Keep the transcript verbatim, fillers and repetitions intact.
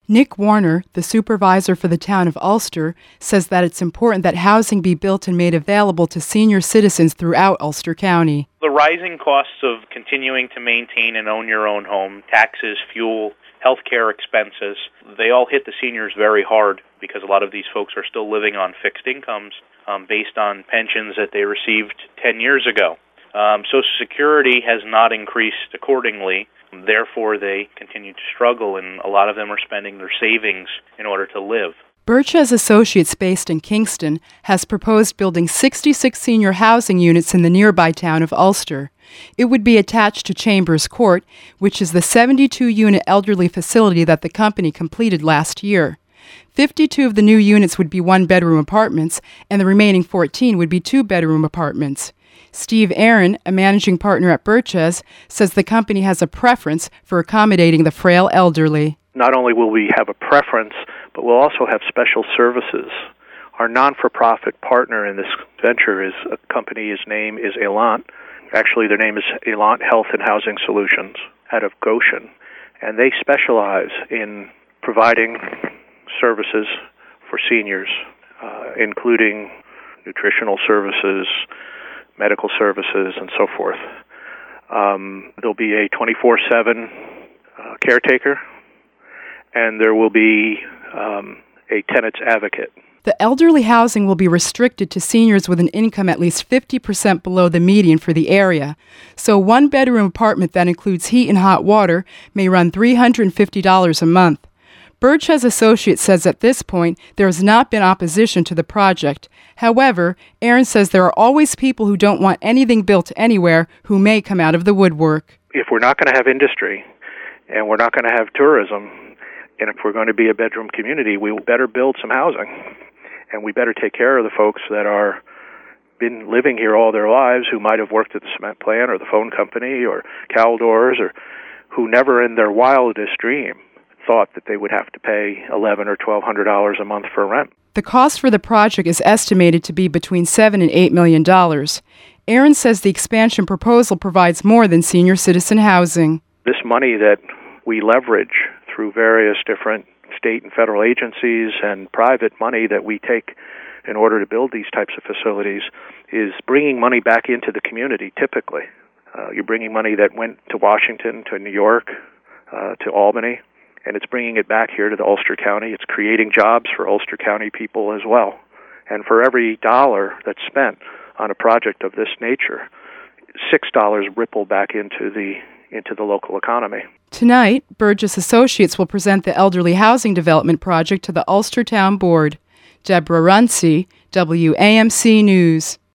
Nick Warner, the supervisor for the town of Ulster, says that it's important that housing be built and made available to senior citizens throughout Ulster County. The rising costs of continuing to maintain and own your own home, taxes, fuel, healthcare expenses, they all hit the seniors very hard because a lot of these folks are still living on fixed incomes um, based on pensions that they received ten years ago. Um, Social Security has not increased accordingly. Therefore, they continue to struggle, and a lot of them are spending their savings in order to live. Birches Associates, based in Kingston, has proposed building sixty-six senior housing units in the nearby town of Ulster. It would be attached to Chambers Court, which is the seventy-two unit elderly facility that the company completed last year. fifty-two of the new units would be one-bedroom apartments, and the remaining fourteen would be two-bedroom apartments. Steve Aaron, a managing partner at Birches, says the company has a preference for accommodating the frail elderly. Not only will we have a preference, but we'll also have special services. Our non-for-profit partner in this venture is a company, his name is Elant. Actually, their name is Elant Health and Housing Solutions out of Goshen. And they specialize in providing services for seniors, uh, including nutritional services, medical services, and so forth. Um, there'll be a twenty-four seven uh, caretaker, and there will be um, a tenant's advocate. The elderly housing will be restricted to seniors with an income at least fifty percent below the median for the area. So a one-bedroom apartment that includes heat and hot water may run three hundred fifty dollars a month. Birches Associates says at this point there has not been opposition to the project. However, Aaron says there are always people who don't want anything built anywhere who may come out of the woodwork. If we're not going to have industry and we're not going to have tourism, and if we're going to be a bedroom community, we better build some housing. And we better take care of the folks that are been living here all their lives, who might have worked at the cement plant or the phone company or Caldors, or who never in their wildest dream thought that they would have to pay eleven or twelve hundred dollars a month for rent. The cost for the project is estimated to be between seven and eight million dollars. Aaron says the expansion proposal provides more than senior citizen housing. This money that we leverage through various different state and federal agencies and private money that we take in order to build these types of facilities is bringing money back into the community. Typically, uh, you're bringing money that went to Washington, to New York, uh, to Albany. And it's bringing it back here to the Ulster County. It's creating jobs for Ulster County people as well. And for every dollar that's spent on a project of this nature, six dollars ripple back into the into the local economy. Tonight, Birches Associates will present the Elderly Housing Development Project to the Ulster Town Board. Deborah Runcie, W A M C News.